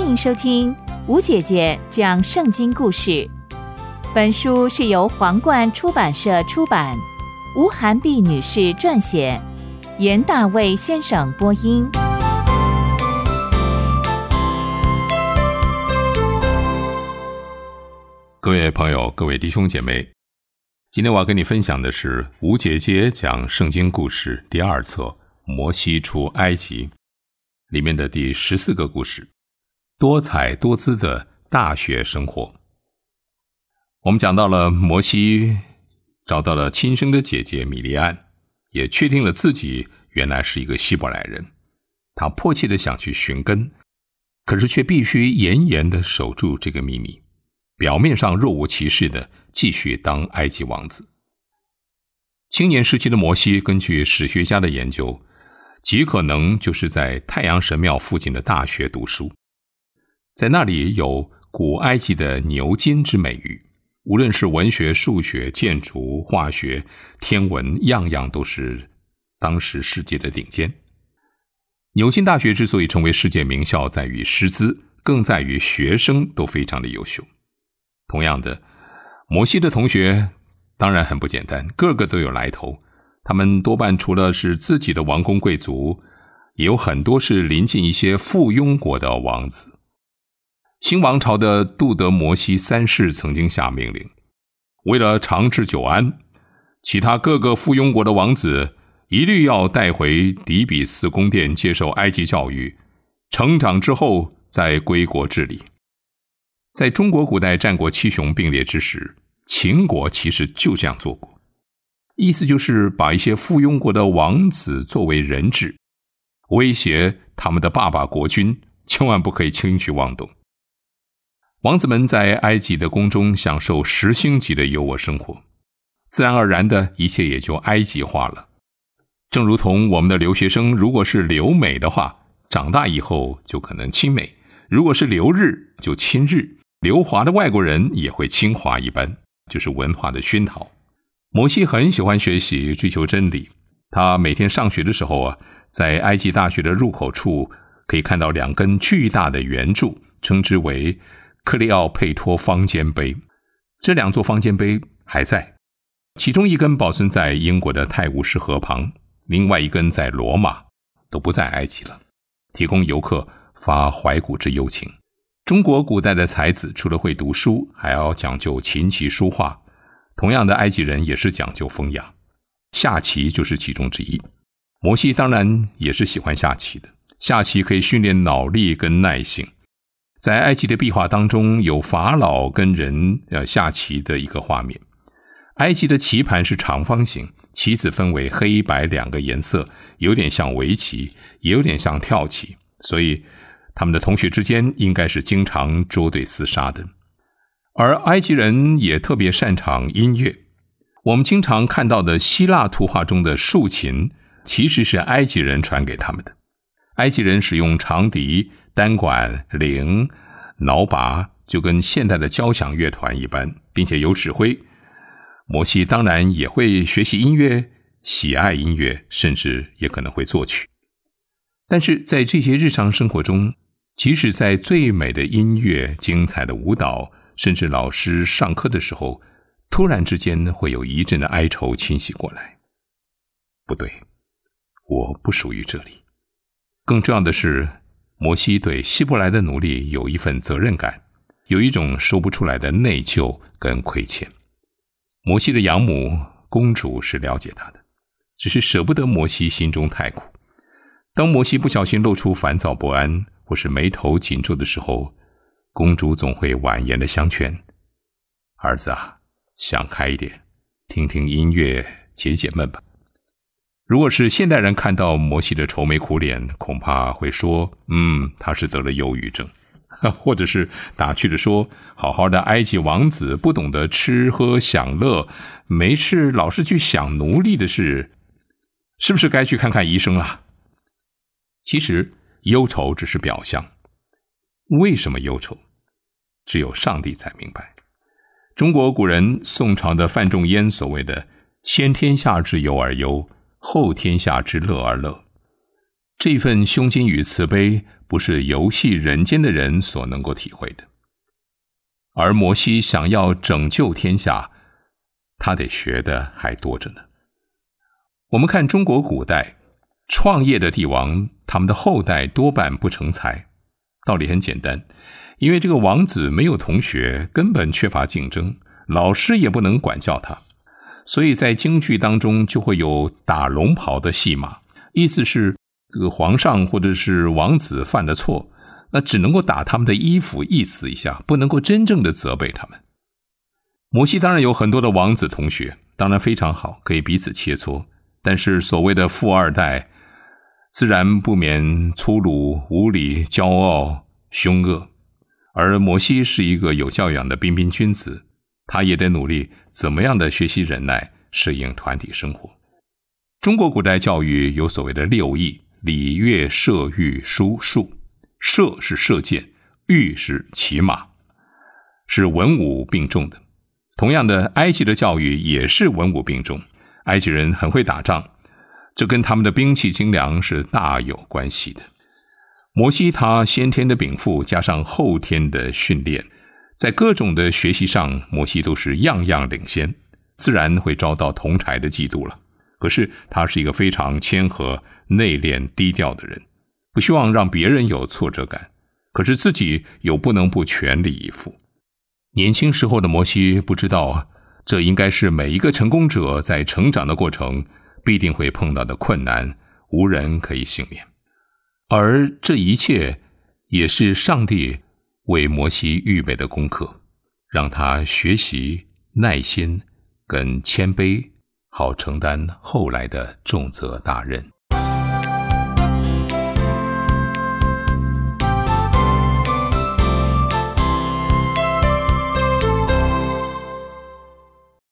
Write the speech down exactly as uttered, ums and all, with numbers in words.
欢迎收听吴姐姐讲圣经故事。本书是由皇冠出版社出版，吴涵碧女士撰写，袁大卫先生播音。 各位朋友，各位弟兄姐妹，今天我要跟你分享的是吴姐姐讲圣经故事第二册摩西出埃及里面的第十四个故事，多彩多姿的大学生活。我们讲到了摩西找到了亲生的姐姐米利暗，也确定了自己原来是一个希伯来人。他迫切地想去寻根，可是却必须严严地守住这个秘密，表面上若无其事地继续当埃及王子。青年时期的摩西，根据史学家的研究，极可能就是在太阳神庙附近的大学读书，在那里有古埃及的牛津之美誉，无论是文学、数学、建筑、化学、天文，样样都是当时世界的顶尖。牛津大学之所以成为世界名校，在于师资，更在于学生都非常的优秀。同样的，摩西的同学当然很不简单，个个都有来头，他们多半除了是自己的王公贵族，也有很多是临近一些附庸国的王子。新王朝的杜德摩西三世曾经下命令，为了长治久安，其他各个附庸国的王子一律要带回底比斯宫殿接受埃及教育，成长之后再归国治理。在中国古代战国七雄并列之时，秦国其实就这样做过，意思就是把一些附庸国的王子作为人质，威胁他们的爸爸国君千万不可以轻举妄动。王子们在埃及的宫中享受十星级的优渥生活，自然而然的一切也就埃及化了。正如同我们的留学生如果是留美的话，长大以后就可能亲美，如果是留日就亲日，留华的外国人也会亲华一般，就是文化的熏陶。摩西很喜欢学习，追求真理。他每天上学的时候啊，在埃及大学的入口处可以看到两根巨大的圆柱，称之为克利奥佩托方尖碑。这两座方尖碑还在，其中一根保存在英国的泰晤士河旁，另外一根在罗马，都不在埃及了，提供游客发怀古之幽情。中国古代的才子除了会读书，还要讲究琴棋书画，同样的埃及人也是讲究风雅，下棋就是其中之一。摩西当然也是喜欢下棋的，下棋可以训练脑力跟耐性。在埃及的壁画当中，有法老跟人呃下棋的一个画面。埃及的棋盘是长方形，棋子分为黑白两个颜色，有点像围棋，也有点像跳棋，所以他们的同学之间应该是经常捉对厮杀的。而埃及人也特别擅长音乐，我们经常看到的希腊图画中的竖琴，其实是埃及人传给他们的。埃及人使用长笛、单管、铃、挠拔，就跟现代的交响乐团一般，并且有指挥。摩西当然也会学习音乐，喜爱音乐，甚至也可能会作曲。但是在这些日常生活中，即使在最美的音乐、精彩的舞蹈，甚至老师上课的时候，突然之间会有一阵的哀愁侵袭过来。不对，我不属于这里。更重要的是，摩西对希伯来的奴隶有一份责任感，有一种说不出来的内疚跟亏欠。摩西的养母公主是了解他的，只是舍不得摩西心中太苦。当摩西不小心露出烦躁不安，或是眉头紧皱的时候，公主总会婉言的相劝：儿子啊，想开一点，听听音乐解解闷吧。如果是现代人看到摩西的愁眉苦脸，恐怕会说，嗯，他是得了忧郁症，或者是打趣的说，好好的埃及王子不懂得吃喝享乐，没事老是去想奴隶的事，是不是该去看看医生了？其实忧愁只是表象，为什么忧愁？只有上帝才明白。中国古人宋朝的范仲淹所谓的先天下之忧而忧，后天下之乐而乐，这份胸襟与慈悲不是游戏人间的人所能够体会的。而摩西想要拯救天下，他得学的还多着呢。我们看中国古代创业的帝王，他们的后代多半不成才。道理很简单，因为这个王子没有同学，根本缺乏竞争，老师也不能管教他，所以在京剧当中就会有打龙袍的戏码，意思是这个皇上或者是王子犯了错，那只能够打他们的衣服意思一下，不能够真正的责备他们。摩西当然有很多的王子同学，当然非常好，可以彼此切磋，但是所谓的富二代自然不免粗鲁、无礼、骄傲、凶恶。而摩西是一个有教养的彬彬君子，他也得努力怎么样的学习忍耐，适应团体生活。中国古代教育有所谓的六艺，礼乐射御书数。射是射箭，御是骑马，是文武并重的。同样的，埃及的教育也是文武并重，埃及人很会打仗，这跟他们的兵器精良是大有关系的。摩西他先天的禀赋加上后天的训练，在各种的学习上，摩西都是样样领先，自然会遭到同儕的嫉妒了。可是他是一个非常谦和、内敛、低调的人，不希望让别人有挫折感，可是自己又不能不全力以赴。年轻时候的摩西不知道，这应该是每一个成功者在成长的过程必定会碰到的困难，无人可以幸免。而这一切也是上帝为摩西预备的功课，让他学习耐心跟谦卑，好承担后来的重责大任。